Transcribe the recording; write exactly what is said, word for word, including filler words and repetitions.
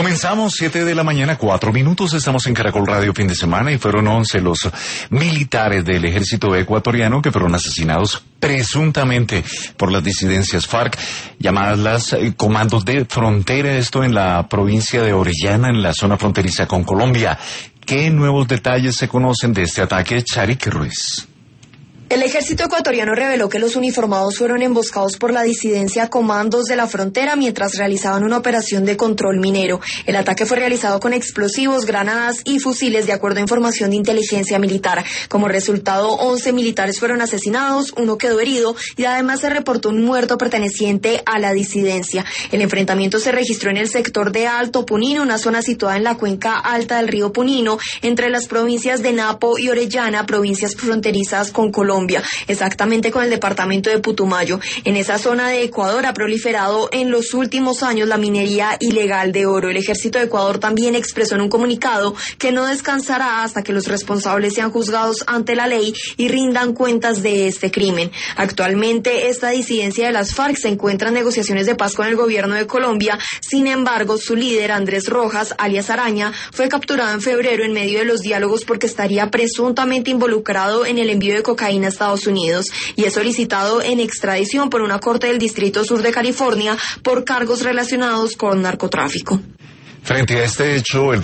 Comenzamos siete de la mañana, cuatro minutos, estamos en Caracol Radio fin de semana y fueron once los militares del ejército ecuatoriano que fueron asesinados presuntamente por las disidencias FARC, llamadas las eh, comandos de frontera, esto en la provincia de Orellana, en la zona fronteriza con Colombia. ¿Qué nuevos detalles se conocen de este ataque, Charik Ruiz? El ejército ecuatoriano reveló que los uniformados fueron emboscados por la disidencia Comandos de la Frontera mientras realizaban una operación de control minero. El ataque fue realizado con explosivos, granadas y fusiles, de acuerdo a información de inteligencia militar. Como resultado, once militares fueron asesinados, uno quedó herido y además se reportó un muerto perteneciente a la disidencia. El enfrentamiento se registró en el sector de Alto Punino, una zona situada en la cuenca alta del río Punino, entre las provincias de Napo y Orellana, provincias fronterizas con Colombia. Exactamente con el departamento de Putumayo. En esa zona de Ecuador ha proliferado en los últimos años la minería ilegal de oro. El ejército de Ecuador también expresó en un comunicado que no descansará hasta que los responsables sean juzgados ante la ley y rindan cuentas de este crimen. Actualmente, esta disidencia de las FARC se encuentra en negociaciones de paz con el gobierno de Colombia. Sin embargo, su líder, Andrés Rojas, alias Araña, fue capturado en febrero en medio de los diálogos porque estaría presuntamente involucrado en el envío de cocaína a Estados Unidos y es solicitado en extradición por una corte del Distrito Sur de California por cargos relacionados con narcotráfico. Frente a este hecho, el